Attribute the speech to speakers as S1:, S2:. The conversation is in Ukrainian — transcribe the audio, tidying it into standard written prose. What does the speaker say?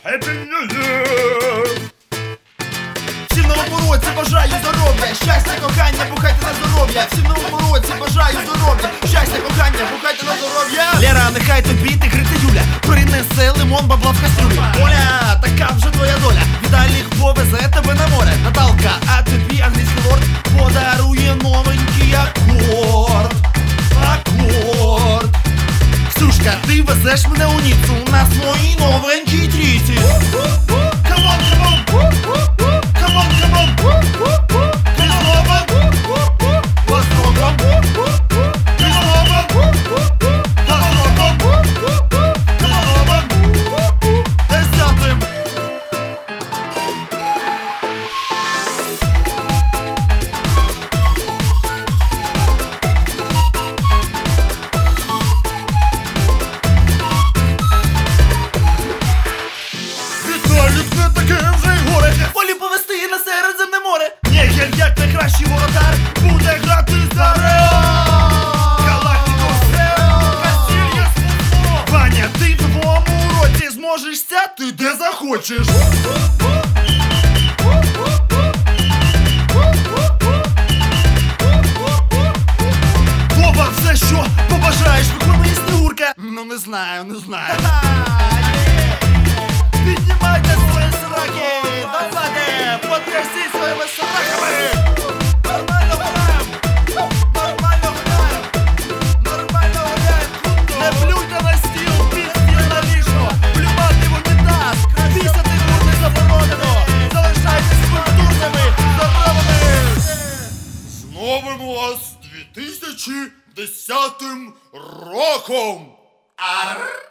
S1: Happy New Year! Всім новому році бажаю здоров'я, щастя, кохання, бухайте на здоров'я. Всім новому році бажаю здоров'я, щастя, кохання, бухайте на здоров'я. Лера, нехай тобі ти крити Юля, принесе лимон, бабла в кастрюлі. Оля, така вже твоя доля, Віталік повезе тебе на море. Наталка, а тобі англійський лорд подарує новенький акорд. Акорд. Ксюшка, ти везеш мене у Ніццу, у нас мої новенькі трійці. Камон, камон, камон, камон. Ти знову, востроком. Ти знову, востроком. Ти знову, десятим. Віталік не таке вже й горе. Волі повести на Середземне море. Нєгель, як найкращий воротар, буде грати за Реал. Галактикос, Кастілья, Спутно. Ваня, ти в новому році зможеш сяти де захочеш. Вова, все що побажаєш, виконує Снігурка. Ну не знаю, не знаю. Піднімайте свої сраки, давайте, потрясіть своїми сраками. Нормально гуляємо, нормально гуляємо, нормально гуляємо. Не плюйте на стіл, пісня на ліжко, плювати в унітаз, пісяти не заборонено. Залишайтесь культурними, здоровими. З новим вас 2010 роком! Арр!